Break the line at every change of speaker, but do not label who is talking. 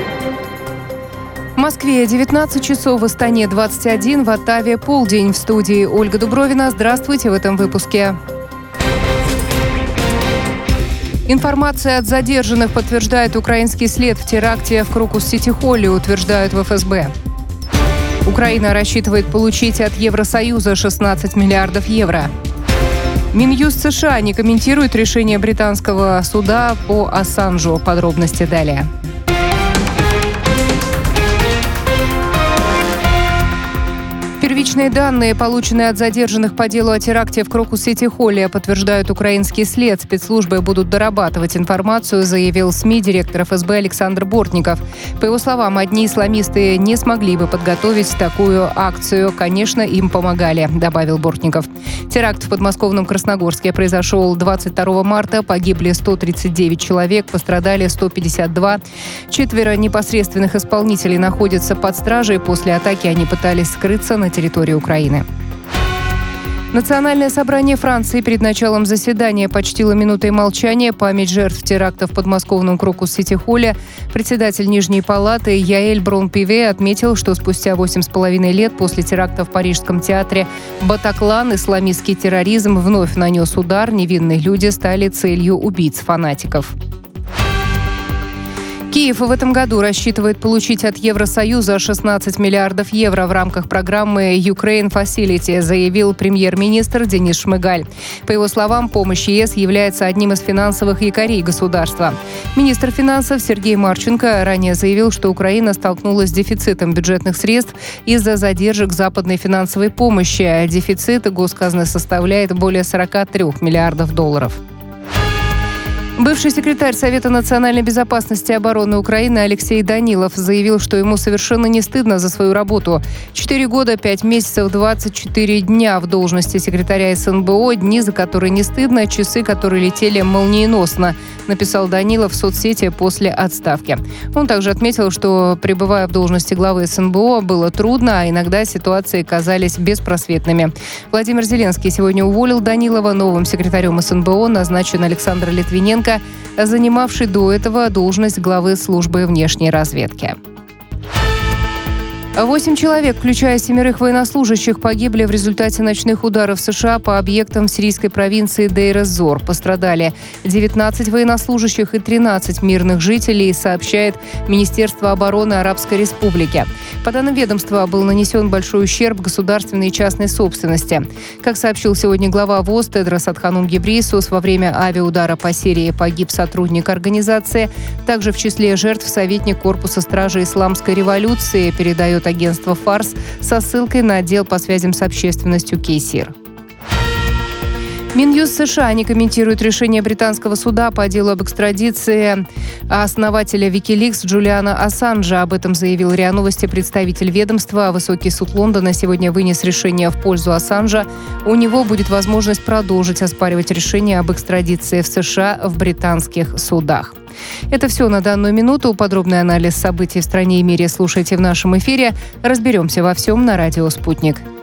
В Москве 19 часов, в Астане 21, в Оттаве полдень. В студии Ольга Дубровина. Здравствуйте в этом выпуске. Информация от задержанных подтверждает украинский след в теракте в Крокус-Сити-Холле, утверждают в ФСБ. Украина рассчитывает получить от Евросоюза 16 миллиардов евро. Минюст США не комментирует решение британского суда по Ассанжу. Подробности далее. Первичные данные, полученные от задержанных по делу о теракте в Крокус-Сити-Холле, подтверждают украинский след. Спецслужбы будут дорабатывать информацию, заявил СМИ директор ФСБ Александр Бортников. По его словам, одни исламисты не смогли бы подготовить такую акцию. Конечно, им помогали, добавил Бортников. Теракт в подмосковном Красногорске произошел 22 марта. Погибли 139 человек, пострадали 152. 4 непосредственных исполнителей находятся под стражей. После атаки они пытались скрыться на территории Украины. Национальное собрание Франции перед началом заседания почтило минутой молчания память жертв терактов в подмосковном Крокус-Сити-Холле. Председатель Нижней палаты Яэль Брон-Пиве отметил, что спустя 8,5 лет после теракта в Парижском театре Батаклан исламистский терроризм вновь нанес удар. Невинные люди стали целью убийц-фанатиков. Киев в этом году рассчитывает получить от Евросоюза 16 миллиардов евро в рамках программы Ukraine Facility, заявил премьер-министр Денис Шмыгаль. По его словам, помощь ЕС является одним из финансовых якорей государства. Министр финансов Сергей Марченко ранее заявил, что Украина столкнулась с дефицитом бюджетных средств из-за задержек западной финансовой помощи. Дефицит госказны составляет более 43 миллиардов долларов. Бывший секретарь Совета национальной безопасности и обороны Украины Алексей Данилов заявил, что ему совершенно не стыдно за свою работу. 4 года, 5 месяцев, 24 дня в должности секретаря СНБО, дни, за которые не стыдно, часы, которые летели молниеносно, написал Данилов в соцсети после отставки. Он также отметил, что, пребывая в должности главы СНБО, было трудно, а иногда ситуации казались беспросветными. Владимир Зеленский сегодня уволил Данилова. Новым секретарем СНБО назначен Александр Литвиненко, занимавший до этого должность главы службы внешней разведки. 8 человек, включая 7 военнослужащих, погибли в результате ночных ударов США по объектам в сирийской провинции Дейр-эз-Зор. Пострадали 19 военнослужащих и 13 мирных жителей, сообщает Министерство обороны Арабской Республики. По данным ведомства, был нанесен большой ущерб государственной и частной собственности. Как сообщил сегодня глава ВОС Тедрос Адханом Гебрейесус, во время авиаудара по Сирии погиб сотрудник организации. Также в числе жертв советник корпуса стражи Исламской революции, передает агентство «Фарс» со ссылкой на отдел по связям с общественностью Кейсир. Минюст США не комментирует решение британского суда по делу об экстрадиции основателя Wikileaks Джулиана Ассанжа. Об этом заявил РИА Новости представитель ведомства. Высокий суд Лондона сегодня вынес решение в пользу Ассанжа. У него будет возможность продолжить оспаривать решение об экстрадиции в США в британских судах. Это все на данную минуту. Подробный анализ событий в стране и мире слушайте в нашем эфире. Разберемся во всем на радио «Спутник».